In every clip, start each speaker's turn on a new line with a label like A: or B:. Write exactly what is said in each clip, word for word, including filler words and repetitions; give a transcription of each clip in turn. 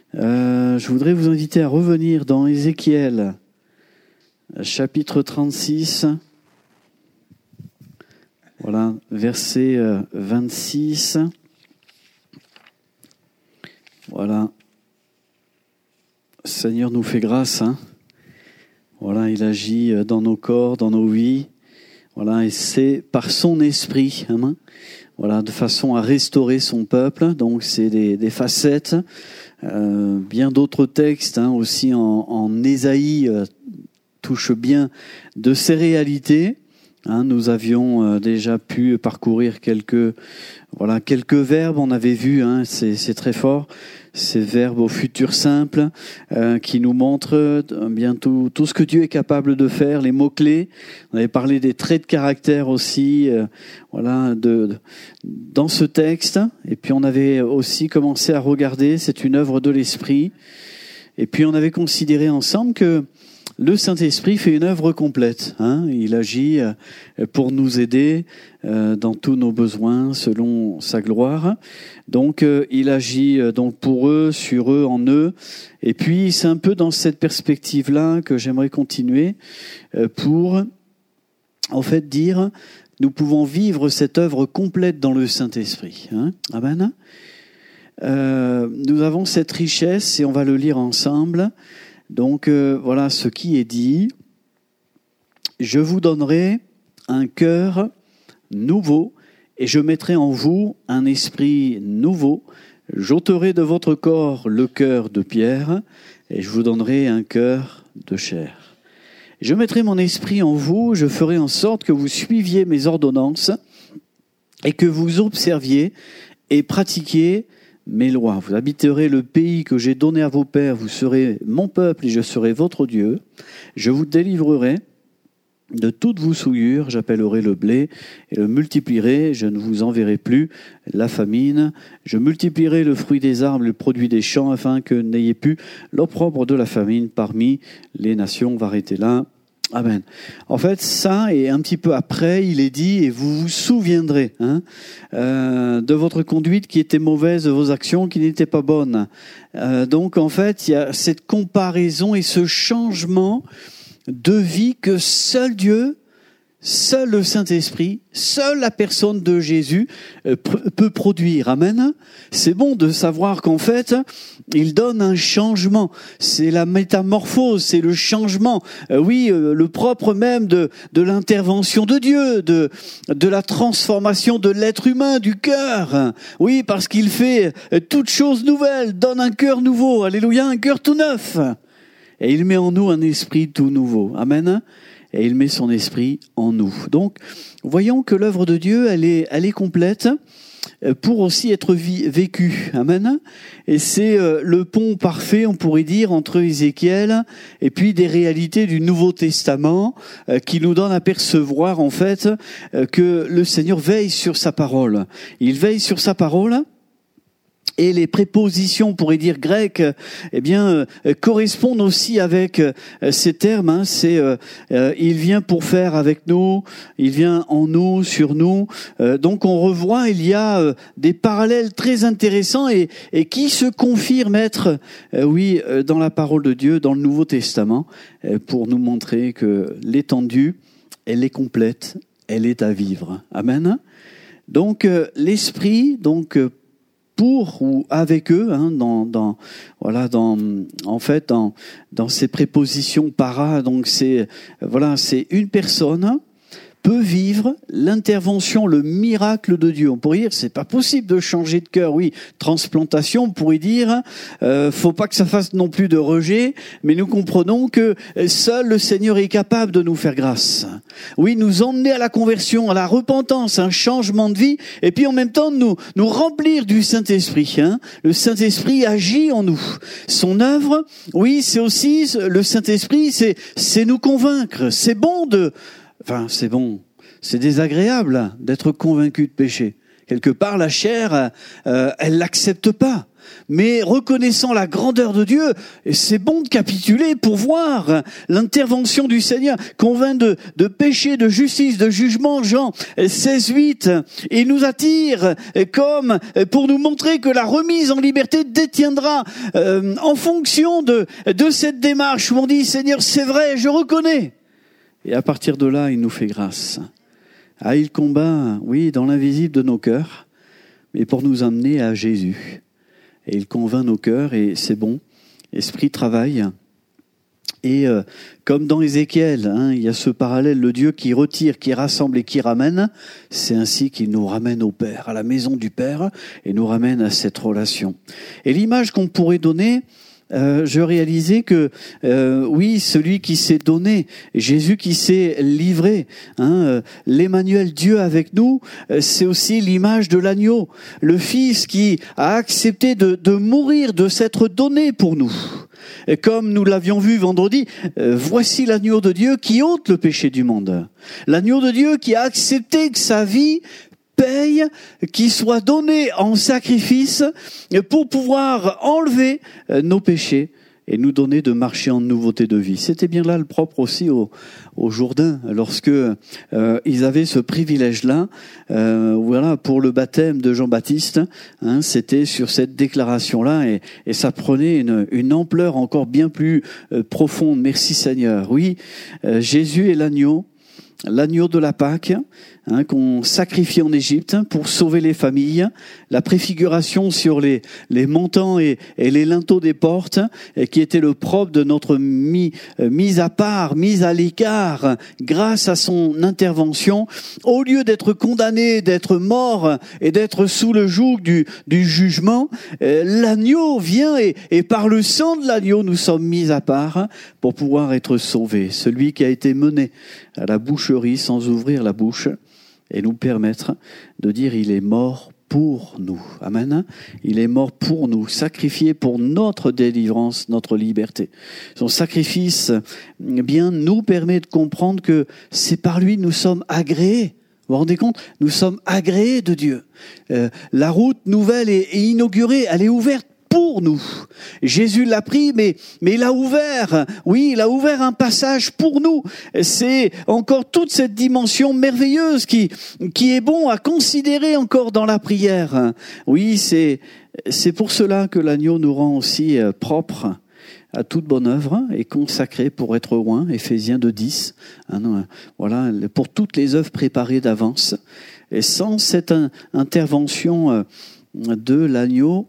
A: Euh, je voudrais vous inviter à revenir dans Ézéchiel, chapitre trente-six. Voilà, verset vingt-six. Voilà. Seigneur nous fait grâce, hein. Voilà, il agit dans nos corps, dans nos vies. Voilà, et c'est par son esprit, hein, voilà, de façon à restaurer son peuple. Donc c'est des, des facettes. Euh, bien d'autres textes, hein, aussi en, en Ésaïe, euh, touchent bien de ces réalités. Hein, nous avions euh, déjà pu parcourir quelques, voilà, quelques verbes. On avait vu, hein, c'est, c'est très fort. Ces verbes au futur simple euh, qui nous montrent euh, bien tout, tout ce que Dieu est capable de faire, les mots-clés. On avait parlé des traits de caractère aussi, euh, voilà, de, de, dans ce texte. Et puis on avait aussi commencé à regarder, c'est une œuvre de l'Esprit. Et puis on avait considéré ensemble que le Saint-Esprit fait une œuvre complète, hein. Il agit pour nous aider euh, dans tous nos besoins selon sa gloire. Donc euh, il agit donc pour eux, sur eux, en eux. Et puis c'est un peu dans cette perspective-là que j'aimerais continuer euh, pour en fait dire nous pouvons vivre cette œuvre complète dans le Saint-Esprit, hein. Amen. Euh, nous avons cette richesse et on va le lire ensemble. Donc euh, voilà ce qui est dit. Je vous donnerai un cœur nouveau et je mettrai en vous un esprit nouveau. J'ôterai de votre corps le cœur de pierre et je vous donnerai un cœur de chair. Je mettrai mon esprit en vous, je ferai en sorte que vous suiviez mes ordonnances et que vous observiez et pratiquiez mes lois. Vous habiterez le pays que j'ai donné à vos pères, vous serez mon peuple et je serai votre Dieu. Je vous délivrerai de toutes vos souillures, j'appellerai le blé et le multiplierai, je ne vous enverrai plus la famine. Je multiplierai le fruit des arbres, le produit des champs, afin que n'ayez plus l'opprobre de la famine parmi les nations. On va arrêter là. Amen. En fait, ça, et un petit peu après, il est dit, et vous vous souviendrez hein, euh, de votre conduite qui était mauvaise, de vos actions qui n'étaient pas bonnes. Euh, donc, en fait, il y a cette comparaison et ce changement de vie que seul Dieu, seul le Saint-Esprit, seule la personne de Jésus euh, peut produire. Amen. C'est bon de savoir qu'en fait, il donne un changement. C'est la métamorphose, c'est le changement. Euh, oui, euh, le propre même de, de l'intervention de Dieu, de, de la transformation de l'être humain, du cœur. Oui, parce qu'il fait euh, toutes choses nouvelles, donne un cœur nouveau. Alléluia, un cœur tout neuf. Et il met en nous un esprit tout nouveau. Amen. Et il met son esprit en nous. Donc, voyons que l'œuvre de Dieu, elle est, elle est complète pour aussi être vie, vécue. Amen. Et c'est euh, le pont parfait, on pourrait dire, entre Ézéchiel et puis des réalités du Nouveau Testament euh, qui nous donnent à percevoir, en fait, euh, que le Seigneur veille sur sa parole. Il veille sur sa parole. Et les prépositions, on pourrait dire grecques, eh bien, euh, correspondent aussi avec euh, ces termes. Hein, c'est, euh, euh, il vient pour faire avec nous, il vient en nous, sur nous. Euh, donc, on revoit, il y a euh, des parallèles très intéressants et, et qui se confirment être, euh, oui, euh, dans la parole de Dieu, dans le Nouveau Testament, euh, pour nous montrer que l'étendue, elle est complète, elle est à vivre. Amen. Donc, euh, l'esprit, donc. Euh, pour ou avec eux, hein, dans, dans, voilà, dans, en fait, dans, dans ces prépositions para, donc c'est, voilà, c'est une personne peut vivre l'intervention, le miracle de Dieu. On pourrait dire, c'est pas possible de changer de cœur. Oui, transplantation, on pourrait dire, euh, faut pas que ça fasse non plus de rejet, mais nous comprenons que seul le Seigneur est capable de nous faire grâce. Oui, nous emmener à la conversion, à la repentance, un changement de vie, et puis en même temps nous nous remplir du Saint-Esprit. Hein. Le Saint-Esprit agit en nous. Son œuvre, oui, c'est aussi le Saint-Esprit, c'est c'est nous convaincre. C'est bon de Enfin, c'est bon, c'est désagréable d'être convaincu de péché. Quelque part, la chair, euh, elle l'accepte pas. mais reconnaissant la grandeur de Dieu, c'est bon de capituler pour voir l'intervention du Seigneur, convainc de, de péché, de justice, de jugement. Jean seize, huit, il nous attire comme pour nous montrer que la remise en liberté détiendra euh, en fonction de, de cette démarche où on dit, Seigneur, c'est vrai, je reconnais. Et à partir de là, il nous fait grâce. Ah, il combat, oui, dans l'invisible de nos cœurs, mais pour nous amener à Jésus. Et il convainc nos cœurs, et c'est bon. Esprit travaille. Et euh, comme dans Ézéchiel, hein, il y a ce parallèle, le Dieu qui retire, qui rassemble et qui ramène. C'est ainsi qu'il nous ramène au Père, à la maison du Père, et nous ramène à cette relation. Et l'image qu'on pourrait donner, Euh, je réalisais que euh, oui, celui qui s'est donné, Jésus qui s'est livré, hein, euh, l'Emmanuel, Dieu avec nous, euh, c'est aussi l'image de l'agneau, le Fils qui a accepté de, de mourir, de s'être donné pour nous. Et comme nous l'avions vu vendredi, euh, voici l'agneau de Dieu qui ôte le péché du monde. L'agneau de Dieu qui a accepté que sa vie paye, qui soit donné en sacrifice pour pouvoir enlever nos péchés et nous donner de marcher en nouveauté de vie. C'était bien là le propre aussi au, au Jourdain, lorsque euh, ils avaient ce privilège-là. Euh, voilà, pour le baptême de Jean-Baptiste, hein, c'était sur cette déclaration-là et, et ça prenait une, une ampleur encore bien plus euh, profonde. Merci Seigneur. Oui, euh, Jésus est l'agneau. L'agneau de la Pâque, hein, qu'on sacrifie en Égypte pour sauver les familles, la préfiguration sur les, les montants et, et les linteaux des portes, et qui était le propre de notre mis, euh, mise à part, mise à l'écart, grâce à son intervention, au lieu d'être condamné, d'être mort et d'être sous le joug du, du jugement, euh, l'agneau vient et, et par le sang de l'agneau, nous sommes mis à part pour pouvoir être sauvés. Celui qui a été mené à la boucherie sans ouvrir la bouche et nous permettre de dire il est mort pour nous. Amen. Il est mort pour nous, sacrifié pour notre délivrance, notre liberté. Son sacrifice, eh bien, nous permet de comprendre que c'est par lui nous sommes agréés. Vous vous rendez compte ? Nous sommes agréés de Dieu. Euh, la route nouvelle est, est inaugurée, elle est ouverte pour nous. Jésus l'a pris, mais, mais il a ouvert, oui, il a ouvert un passage pour nous. C'est encore toute cette dimension merveilleuse qui, qui est bon à considérer encore dans la prière. Oui, c'est, c'est pour cela que l'agneau nous rend aussi propres à toute bonne œuvre et consacré pour être oint, Éphésiens deux dix. Hein, voilà, pour toutes les œuvres préparées d'avance. Et sans cette intervention de l'agneau,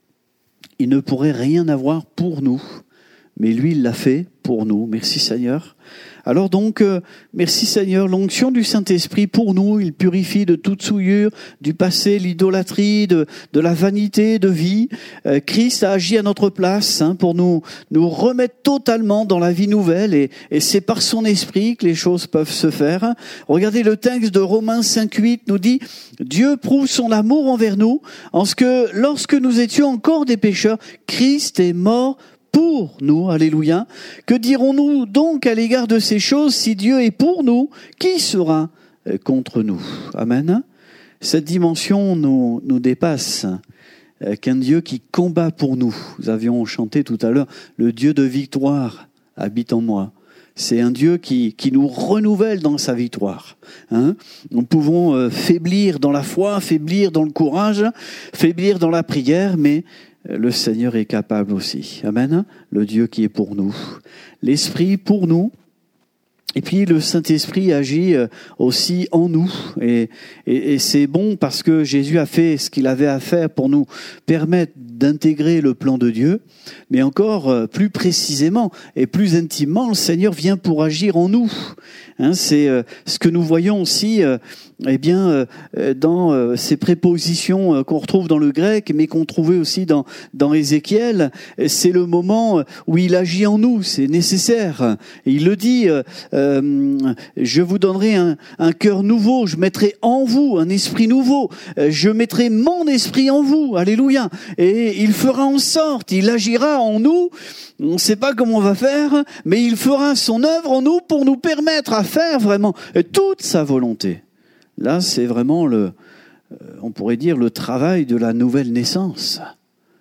A: il ne pourrait rien avoir pour nous, mais lui, il l'a fait pour nous. Merci Seigneur. Alors donc, euh, merci Seigneur, l'onction du Saint-Esprit pour nous, il purifie de toute souillure, du passé, l'idolâtrie, de, de la vanité de vie. Euh, Christ a agi à notre place hein, pour nous, nous remettre totalement dans la vie nouvelle et, et c'est par son Esprit que les choses peuvent se faire. Regardez le texte de Romains cinq huit nous dit « Dieu prouve son amour envers nous en ce que lorsque nous étions encore des pécheurs, Christ est mort pour nous, alléluia. Que dirons-nous donc à l'égard de ces choses? Si Dieu est pour nous, qui sera contre nous? Amen. Cette dimension nous, nous dépasse. Qu'un Dieu qui combat pour nous. Nous avions chanté tout à l'heure, le Dieu de victoire habite en moi. C'est un Dieu qui, qui nous renouvelle dans sa victoire. Hein? Nous pouvons euh, faiblir dans la foi, faiblir dans le courage, faiblir dans la prière, mais le Seigneur est capable aussi. Amen. Le Dieu qui est pour nous. L'Esprit pour nous. Et puis le Saint-Esprit agit aussi en nous. Et, et, et c'est bon parce que Jésus a fait ce qu'il avait à faire pour nous permettre d'intégrer le plan de Dieu. Mais encore plus précisément et plus intimement, le Seigneur vient pour agir en nous. Hein, c'est euh, ce que nous voyons aussi euh, eh bien, euh, dans euh, ces prépositions euh, qu'on retrouve dans le grec, mais qu'on trouvait aussi dans, dans Ézéchiel. C'est le moment où il agit en nous, c'est nécessaire. Et il le dit, euh, euh, je vous donnerai un, un cœur nouveau, je mettrai en vous un esprit nouveau, je mettrai mon esprit en vous, alléluia. Et il fera en sorte, il agira en nous. On ne sait pas comment on va faire, mais il fera son œuvre en nous pour nous permettre à faire vraiment toute sa volonté. Là, c'est vraiment le, on pourrait dire le travail de la nouvelle naissance.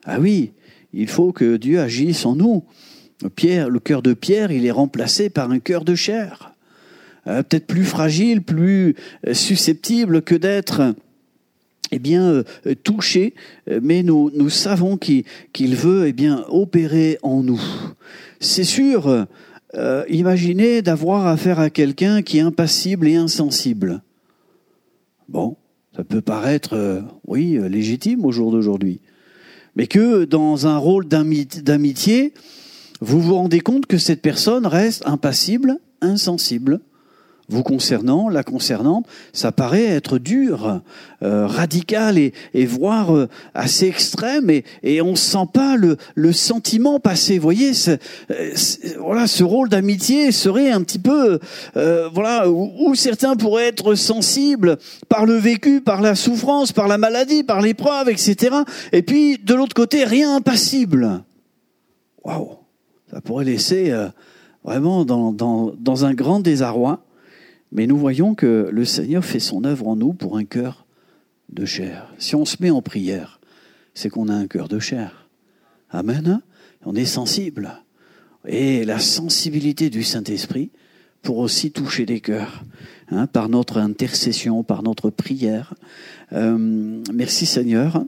A: Ah oui, il faut que Dieu agisse en nous. Pierre, le cœur de Pierre, il est remplacé par un cœur de chair. Euh, peut-être plus fragile, plus susceptible que d'être eh bien, euh, touché, mais nous, nous savons qu'il, qu'il veut eh bien, opérer en nous. C'est sûr, euh, imaginez d'avoir affaire à quelqu'un qui est impassible et insensible. Bon, ça peut paraître, euh, oui, légitime au jour d'aujourd'hui. Mais que dans un rôle d'ami- d'amitié, vous vous rendez compte que cette personne reste impassible, insensible. Vous concernant, la concernant, ça paraît être dur, euh, radical et, et voire euh, assez extrême, et, et on ne sent pas le, le sentiment passer. Vous voyez, c'est, c'est, voilà, ce rôle d'amitié serait un petit peu, euh, voilà, où, où certains pourraient être sensibles par le vécu, par la souffrance, par la maladie, par l'épreuve, et cetera. Et puis de l'autre côté, rien impassible. Waouh, ça pourrait laisser euh, vraiment dans, dans, dans un grand désarroi. Mais nous voyons que le Seigneur fait son œuvre en nous pour un cœur de chair. Si on se met en prière, c'est qu'on a un cœur de chair. Amen. On est sensible. Et la sensibilité du Saint-Esprit pour aussi toucher des cœurs, hein, par notre intercession, par notre prière. Euh, merci Seigneur.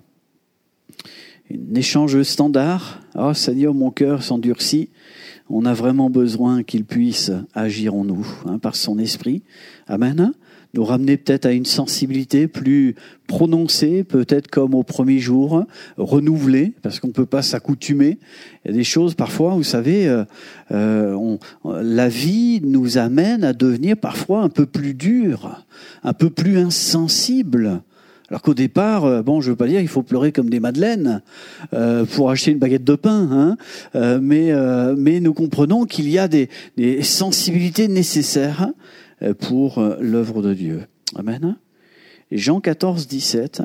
A: Un échange standard. Oh Seigneur, mon cœur s'endurcit. On a vraiment besoin qu'il puisse agir en nous, hein, par son esprit. Amen. Nous ramener peut-être à une sensibilité plus prononcée, peut-être comme au premier jour, renouvelée, parce qu'on ne peut pas s'accoutumer. Il y a des choses, parfois, vous savez, euh, euh, on, la vie nous amène à devenir parfois un peu plus dur, un peu plus insensible. Alors qu'au départ, bon, je veux pas dire, il faut pleurer comme des madeleines euh, pour acheter une baguette de pain, hein, euh, mais euh, mais nous comprenons qu'il y a des, des sensibilités nécessaires pour l'œuvre de Dieu. Amen. Et Jean quatorze, dix-sept,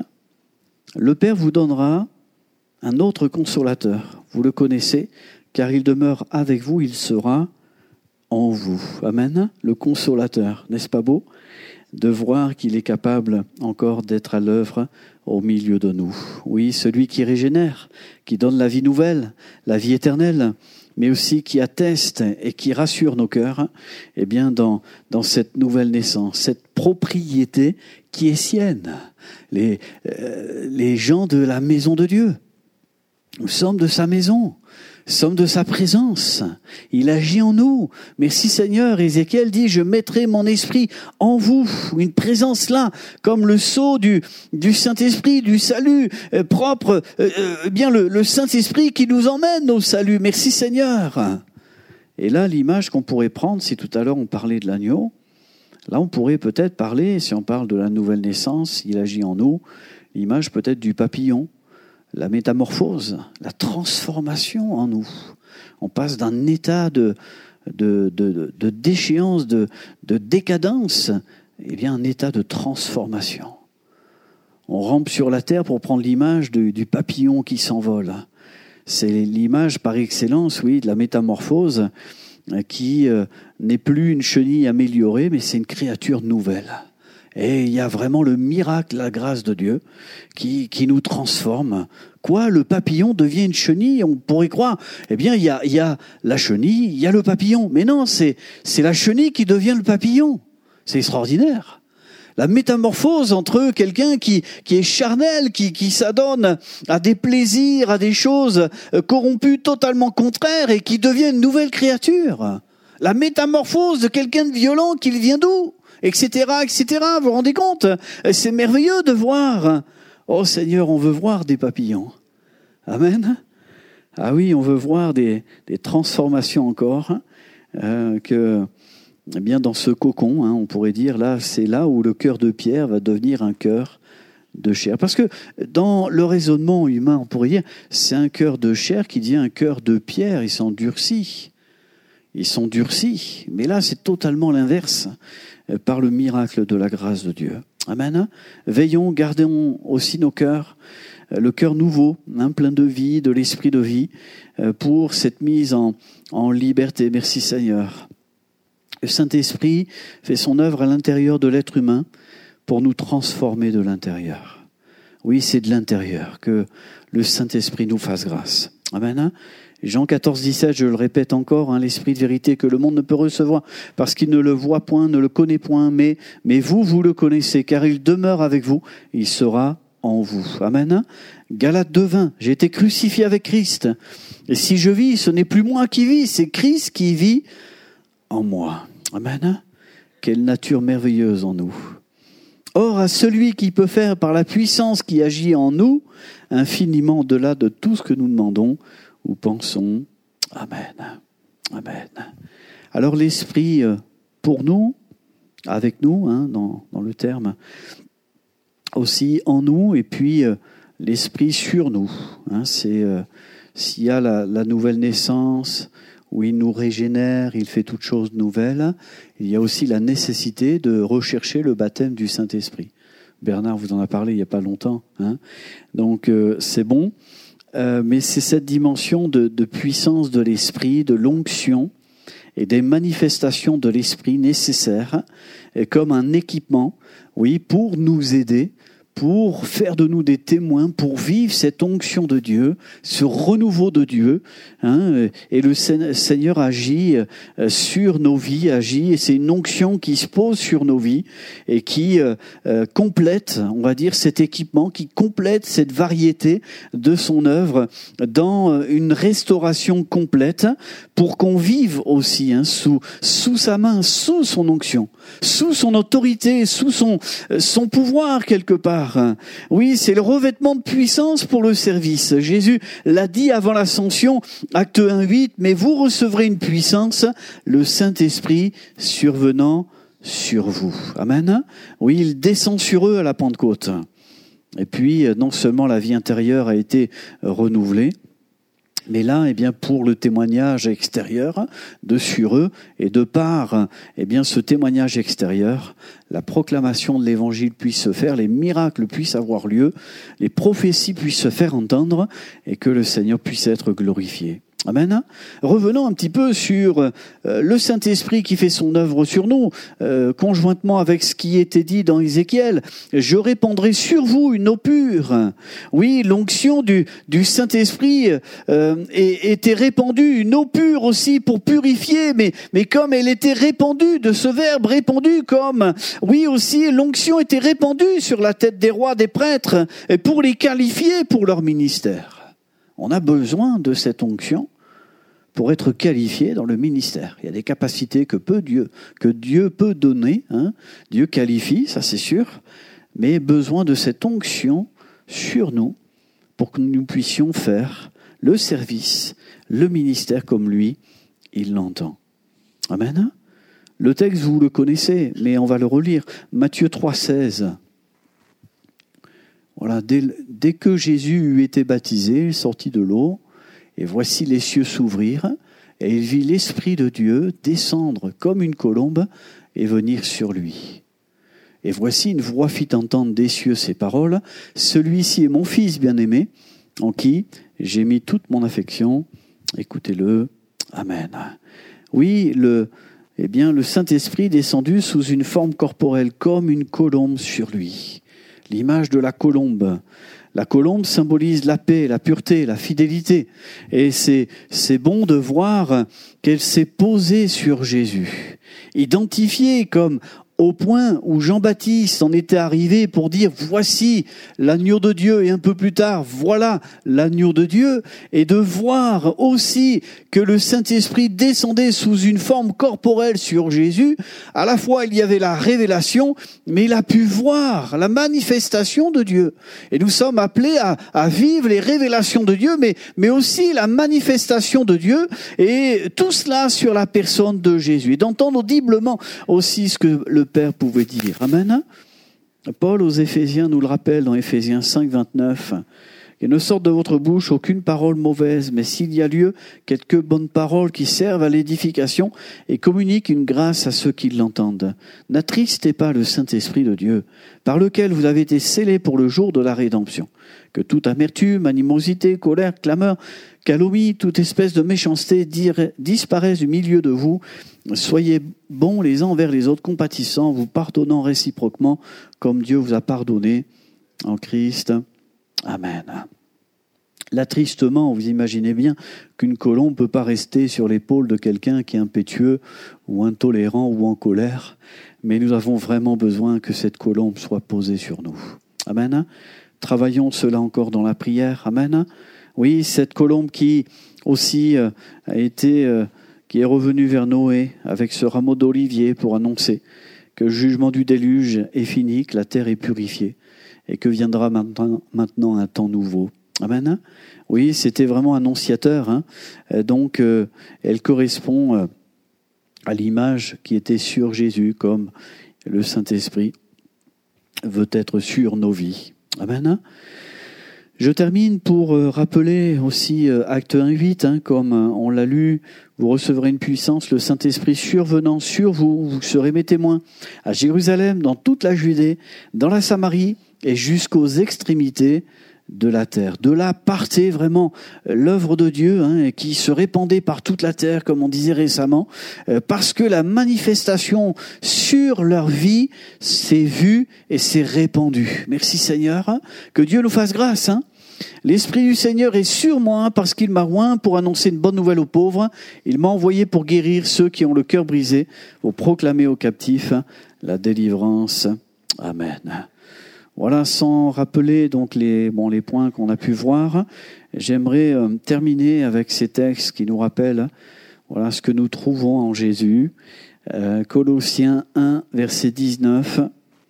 A: le Père vous donnera un autre consolateur. Vous le connaissez, car il demeure avec vous, il sera en vous. Amen. Le consolateur, n'est-ce pas beau ? De voir qu'il est capable encore d'être à l'œuvre au milieu de nous. Oui, celui qui régénère, qui donne la vie nouvelle, la vie éternelle, mais aussi qui atteste et qui rassure nos cœurs, eh bien, dans, dans cette nouvelle naissance, cette propriété qui est sienne. Les, euh, les gens de la maison de Dieu, nous sommes de sa maison. Sommes de sa présence. Il agit en nous. Merci Seigneur. Ézéchiel dit, je mettrai mon esprit en vous. Une présence là, comme le sceau du, du Saint-Esprit, du salut euh, propre, euh, euh, bien le, le Saint-Esprit qui nous emmène au salut. Merci Seigneur. Et là, l'image qu'on pourrait prendre, si tout à l'heure on parlait de l'agneau, là on pourrait peut-être parler, si on parle de la nouvelle naissance, il agit en nous, l'image peut-être du papillon. La métamorphose, la transformation en nous. On passe d'un état de, de, de, de déchéance, de, de décadence, eh bien un état de transformation. On rampe sur la terre pour prendre l'image du, du papillon qui s'envole. C'est l'image par excellence, oui, de la métamorphose qui euh, n'est plus une chenille améliorée, mais c'est une créature nouvelle. Et il y a vraiment le miracle, la grâce de Dieu qui, qui nous transforme. Quoi, le papillon devient une chenille? On pourrait croire, eh bien, il y a, il y a la chenille, il y a le papillon. Mais non, c'est, c'est la chenille qui devient le papillon. C'est extraordinaire. La métamorphose entre quelqu'un qui, qui est charnel, qui, qui s'adonne à des plaisirs, à des choses corrompues, totalement contraires, et qui devient une nouvelle créature. La métamorphose de quelqu'un de violent qui vient d'où? Etc, et cetera. Vous vous rendez compte? C'est merveilleux de voir. Oh Seigneur, on veut voir des papillons. Amen. Ah oui, on veut voir des, des transformations encore. Euh, que, eh bien, dans ce cocon, hein, on pourrait dire, là, c'est là où le cœur de Pierre va devenir un cœur de chair. Parce que dans le raisonnement humain, on pourrait dire, c'est un cœur de chair qui devient un cœur de pierre. Il s'endurcit. Ils sont durcis. Mais là, c'est totalement l'inverse. Par le miracle de la grâce de Dieu. Amen. Veillons, gardons aussi nos cœurs, le cœur nouveau, hein, plein de vie, de l'esprit de vie, pour cette mise en, en liberté. Merci Seigneur. Le Saint-Esprit fait son œuvre à l'intérieur de l'être humain pour nous transformer de l'intérieur. Oui, c'est de l'intérieur que le Saint-Esprit nous fasse grâce. Amen. Jean quatorze, dix-sept, je le répète encore, hein, l'Esprit de vérité que le monde ne peut recevoir parce qu'il ne le voit point, ne le connaît point, mais, mais vous, vous le connaissez, car il demeure avec vous, il sera en vous. Amen. Galates deux, vingt, j'ai été crucifié avec Christ. Et si je vis, ce n'est plus moi qui vis, c'est Christ qui vit en moi. Amen. Quelle nature merveilleuse en nous. Or, à celui qui peut faire par la puissance qui agit en nous, infiniment au-delà de tout ce que nous demandons ou pensons. Amen. Amen. Alors l'Esprit pour nous, avec nous, hein, dans, dans le terme, aussi en nous, et puis euh, l'Esprit sur nous. Hein, c'est euh, s'il y a la, la nouvelle naissance, où il nous régénère, il fait toutes choses nouvelles, il y a aussi la nécessité de rechercher le baptême du Saint-Esprit. Bernard vous en a parlé il n'y a pas longtemps. Hein. Donc euh, c'est bon, euh, mais c'est cette dimension de, de puissance de l'Esprit, de l'onction et des manifestations de l'Esprit nécessaires, et comme un équipement, oui, pour nous aider, pour faire de nous des témoins, pour vivre cette onction de Dieu, ce renouveau de Dieu. Hein, et le Seigneur agit sur nos vies, agit, et c'est une onction qui se pose sur nos vies et qui euh, complète, on va dire, cet équipement, qui complète cette variété de son œuvre dans une restauration complète pour qu'on vive aussi hein, sous, sous sa main, sous son onction, sous son autorité, sous son, son pouvoir quelque part. Oui, c'est le revêtement de puissance pour le service. Jésus l'a dit avant l'ascension, acte un, huit, mais vous recevrez une puissance, le Saint-Esprit survenant sur vous. Amen. Oui, il descend sur eux à la Pentecôte. Et puis, non seulement la vie intérieure a été renouvelée, mais là, eh bien, pour le témoignage extérieur de sur eux, et de par eh bien, ce témoignage extérieur, la proclamation de l'Évangile puisse se faire, les miracles puissent avoir lieu, les prophéties puissent se faire entendre, et que le Seigneur puisse être glorifié. Amen. Revenons un petit peu sur euh, le Saint-Esprit qui fait son œuvre sur nous, euh, conjointement avec ce qui était dit dans Ézéchiel. Je répandrai sur vous une eau pure. Oui, l'onction du, du Saint-Esprit euh, était répandue, une eau pure aussi pour purifier, mais, mais comme elle était répandue, de ce verbe répandu, comme, oui aussi, l'onction était répandue sur la tête des rois, des prêtres, pour les qualifier pour leur ministère. On a besoin de cette onction pour être qualifié dans le ministère. Il y a des capacités que peut Dieu, que Dieu peut donner. Hein. Dieu qualifie, ça c'est sûr, mais besoin de cette onction sur nous pour que nous puissions faire le service, le ministère comme lui, il l'entend. Amen. Le texte, vous le connaissez, mais on va le relire. Matthieu trois, seize. Voilà, dès, dès que Jésus eut été baptisé, il sortit de l'eau, et voici les cieux s'ouvrirent, et il vit l'Esprit de Dieu descendre comme une colombe et venir sur lui. Et voici une voix fit entendre des cieux ces paroles, « Celui-ci est mon Fils bien-aimé, en qui j'ai mis toute mon affection. Écoutez-le. Amen. » Oui, le, eh bien, le Saint-Esprit descendu sous une forme corporelle comme une colombe sur lui. L'image de la colombe. La colombe symbolise la paix, la pureté, la fidélité. Et c'est, c'est bon de voir qu'elle s'est posée sur Jésus. Identifiée comme au point où Jean-Baptiste en était arrivé pour dire « Voici l'agneau de Dieu » et un peu plus tard « Voilà l'agneau de Dieu » et de voir aussi que le Saint-Esprit descendait sous une forme corporelle sur Jésus. À la fois, il y avait la révélation, mais il a pu voir la manifestation de Dieu. Et nous sommes appelés à, à vivre les révélations de Dieu, mais, mais aussi la manifestation de Dieu, et tout cela sur la personne de Jésus. Et d'entendre audiblement aussi ce que le Père pouvait dire. Amen. Paul aux Éphésiens nous le rappelle dans Éphésiens cinq, vingt-neuf. « Il ne sorte de votre bouche aucune parole mauvaise, mais s'il y a lieu, quelques bonnes paroles qui servent à l'édification et communiquent une grâce à ceux qui l'entendent. N'attristez pas le Saint-Esprit de Dieu, par lequel vous avez été scellés pour le jour de la rédemption. Que toute amertume, animosité, colère, clameur, calomnie, toute espèce de méchanceté disparaisse du milieu de vous. Soyez bons les uns envers les autres, compatissants, vous pardonnant réciproquement, comme Dieu vous a pardonné en Christ Amen. Là, tristement, vous imaginez bien qu'une colombe ne peut pas rester sur l'épaule de quelqu'un qui est impétueux ou intolérant ou en colère, mais nous avons vraiment besoin que cette colombe soit posée sur nous. Amen. Travaillons cela encore dans la prière. Amen. Oui, cette colombe qui aussi euh, a été, euh, qui est revenue vers Noé avec ce rameau d'olivier pour annoncer que le jugement du déluge est fini, que la terre est purifiée et que viendra maintenant, maintenant un temps nouveau. Amen. Oui, c'était vraiment annonciateur. Hein. Donc, euh, elle correspond euh, à l'image qui était sur Jésus, comme le Saint-Esprit veut être sur nos vies. Amen. Je termine pour euh, rappeler aussi euh, Acte un huit, hein, comme euh, on l'a lu, vous recevrez une puissance, le Saint-Esprit survenant sur vous, vous serez mes témoins à Jérusalem, dans toute la Judée, dans la Samarie et jusqu'aux extrémités de la terre. De là partait vraiment l'œuvre de Dieu, hein, qui se répandait par toute la terre, comme on disait récemment, euh, parce que la manifestation sur leur vie s'est vue et s'est répandue. Merci Seigneur, hein, que Dieu nous fasse grâce. Hein. L'Esprit du Seigneur est sur moi parce qu'il m'a oint pour annoncer une bonne nouvelle aux pauvres. Il m'a envoyé pour guérir ceux qui ont le cœur brisé, pour proclamer aux captifs la délivrance. Amen. Voilà, sans rappeler donc les, bon, les points qu'on a pu voir, j'aimerais euh, terminer avec ces textes qui nous rappellent voilà, ce que nous trouvons en Jésus. Euh, Colossiens un, verset dix-neuf.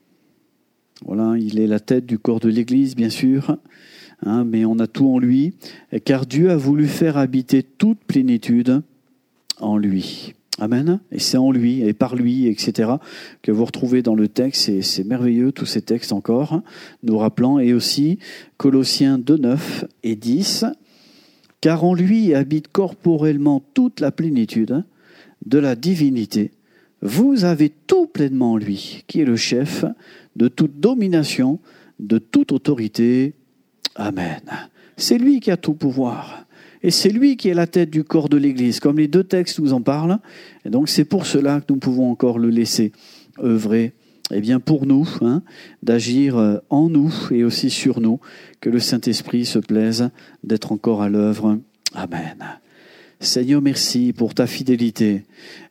A: Voilà, il est la tête du corps de l'Église, bien sûr, hein, mais on a tout en lui, car Dieu a voulu faire habiter toute plénitude en lui. Amen. Et c'est en lui et par lui, et cetera, que vous retrouvez dans le texte. Et c'est merveilleux, tous ces textes encore, hein, nous rappelant. Et aussi, Colossiens deux, neuf et dix. Car en lui habite corporellement toute la plénitude de la divinité. Vous avez tout pleinement en lui, qui est le chef de toute domination, de toute autorité. Amen. C'est lui qui a tout pouvoir. Et c'est lui qui est la tête du corps de l'Église, comme les deux textes nous en parlent. Et donc c'est pour cela que nous pouvons encore le laisser œuvrer, eh bien pour nous, hein, d'agir en nous et aussi sur nous, que le Saint-Esprit se plaise d'être encore à l'œuvre. Amen. Seigneur, merci pour ta fidélité,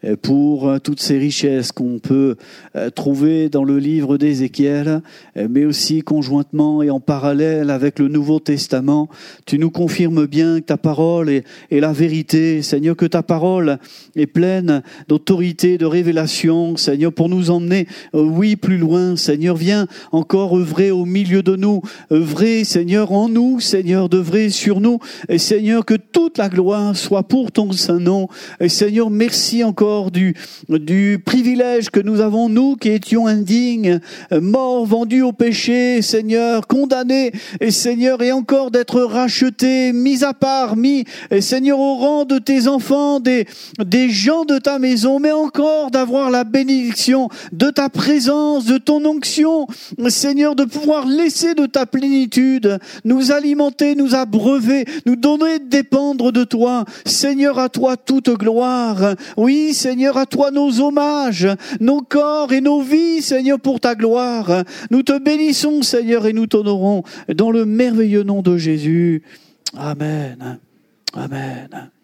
A: pour toutes ces richesses qu'on peut trouver dans le livre d'Ézéchiel, mais aussi conjointement et en parallèle avec le Nouveau Testament. Tu nous confirmes bien que ta parole est, est la vérité, Seigneur, que ta parole est pleine d'autorité, de révélation, Seigneur, pour nous emmener, oui, plus loin. Seigneur, viens encore œuvrer au milieu de nous, œuvrer, Seigneur, en nous, Seigneur, d'œuvrer sur nous, et Seigneur, que toute la gloire soit pour pour ton saint nom. Et Seigneur, merci encore du, du privilège que nous avons, nous qui étions indignes, morts, vendus au péché, Seigneur, condamnés, et Seigneur, et encore d'être rachetés, mis à part, mis, et Seigneur, au rang de tes enfants, des, des gens de ta maison, mais encore d'avoir la bénédiction de ta présence, de ton onction, Seigneur, de pouvoir laisser de ta plénitude, nous alimenter, nous abreuver, nous donner de dépendre de toi. Seigneur, à toi toute gloire. Oui, Seigneur, à toi nos hommages, nos corps et nos vies, Seigneur, pour ta gloire. Nous te bénissons, Seigneur, et nous t'honorons dans le merveilleux nom de Jésus. Amen. Amen.